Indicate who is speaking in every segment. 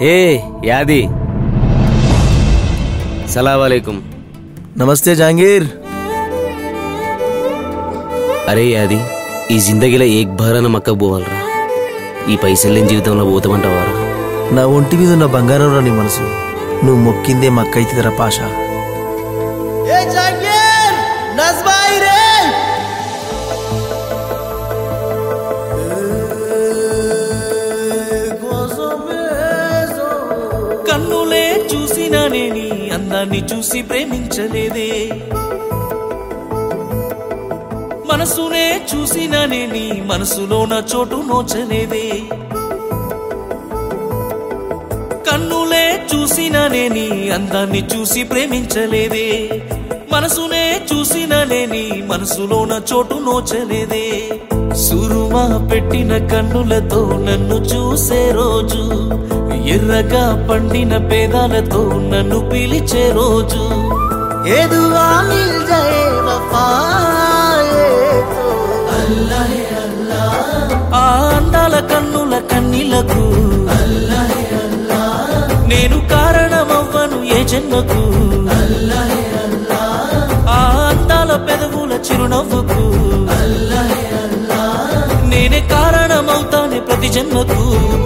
Speaker 1: ఏ యాది సలాం.
Speaker 2: నమస్తే జహాంగీర్.
Speaker 1: అరే యాది, ఈ జిందగీలో ఏక్ భారన మక్కకు పోవాలరా. ఈ పైసలు లేని జీవితంలో పోతామంటావారా?
Speaker 2: నా ఒంటి మీద ఉన్న బంగారం రా నీ మనసు. నువ్వు మొక్కిందే మక్కైతుందిరా పాషా.
Speaker 3: కన్నులే చూసినానే నీ అందాన్ని చూసి ప్రేమించలేదే, మనసునే చూసినానే నీ మనసులో నా చోటు నోచలేదే. కన్నులే చూసినానే నీ అందాన్ని చూసి ప్రేమించలేదే, మనసునే చూసినానే నీ మనసులో నా చోటు నోచలేదే. సురుమా పెట్టిన కన్నులతో నన్ను చూసే రోజు, ఎర్రగా పండిన పేదాలతో నన్ను పిలిచే రోజు, ఆ అందాల కన్నుల కన్నీలకు నేను కారణమవ్వను ఏ జన్మకు, ఆ అందాల పెదవుల చిరునవ్వుకు నేనే కారణమవుతానే ప్రతి జన్మకు.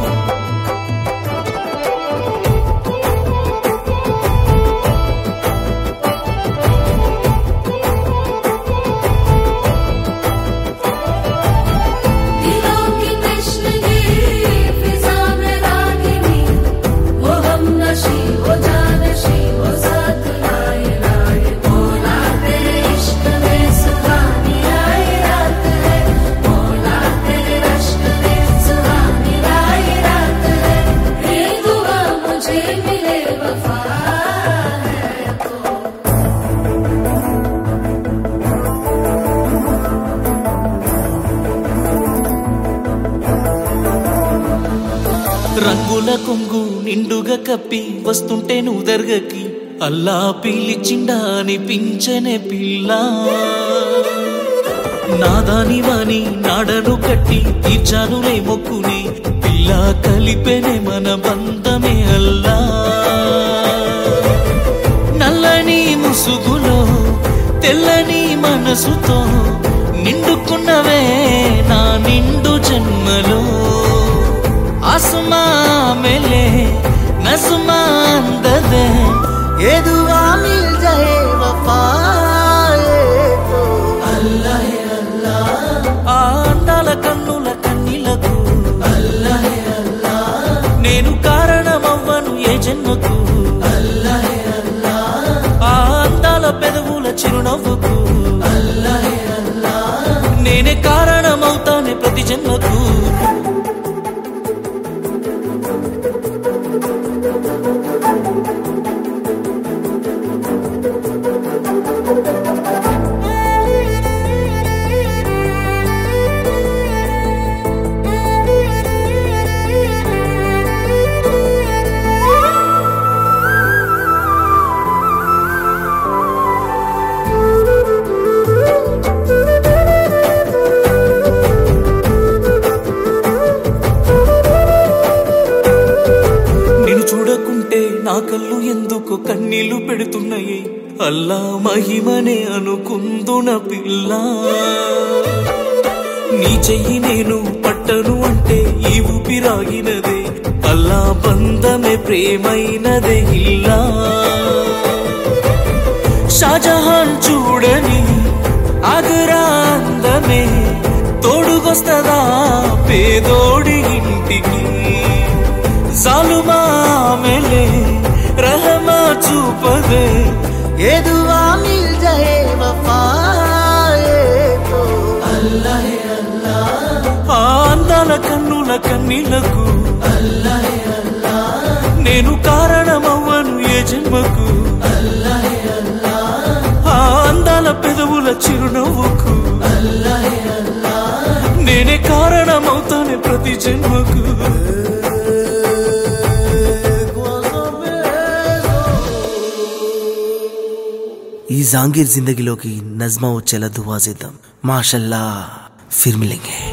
Speaker 3: రంగుల కొంగు నిండుగా కప్పి వస్తుంటే నువ్వు దర్గకి, అల్లా పిలిచిండా అనిపించనే పిల్ల. నాదాని వాని నాడను కట్టి తీర్చానులే మొక్కుని, పిల్ల కలిపెనే మన బంధమే అల్లా. నల్లని ముసుగులో తెల్లని మనసుతో నిండుకున్నవే నా నిండు జన్మలో, आसमा मेले नज़्मा अंदर ये दुआ मिल जाए वफा तो अल्लाह अल्लाह. आ अंदाల కన్నుల కన్నీలకు అల్లాహ్ అల్లాహ్, నేను కారణమవ్వను ఏ జన్మకు అల్లాహ్ అల్లాహ్. ఆ అందాల పెదవుల చిరునవ్వుకు అల్లాహ్ అల్లాహ్, నేనే కారణమవుతానే ప్రతి జన్మకు. చూడకుంటే నా కళ్ళు ఎందుకు కన్నీళ్లు పెడుతున్నాయి, అల్లా మహిమనే అనుకుందున పిల్ల. నీ చెయ్యి నేను పట్టను అంటే ఈ ఊపిరాగినదే, అల్లా బంధమే ప్రేమైనదే ఇల్లా. షాజహాన్ చూడని ఆగ్రా అందమే తోడుగొస్తదా పేదోడి ఇంటికి, जालुमा मेले रहमा चूपदे ये दुआ मिल जाए वफा तो अल्लाह अल्लाह. आ अंदाల కన్నుల కన్నీలకు అల్లాహ్ అల్లాహ్, నేను కారణమవ్వను ఏ జన్మకు అల్లాహ్ అల్లాహ్. ఆ అందాల పెదవుల చిరునవ్వుకు అల్లాహ్ అల్లాహ్, నేనే కారణమవుతానే ప్రతి జన్మకు.
Speaker 2: ఈ జాంగీర్ జిందగీలోకి నజ్మా వచ్చేలా దువా చేద్దాం. మాషల్లా, ఫిర్ మిలేంగే.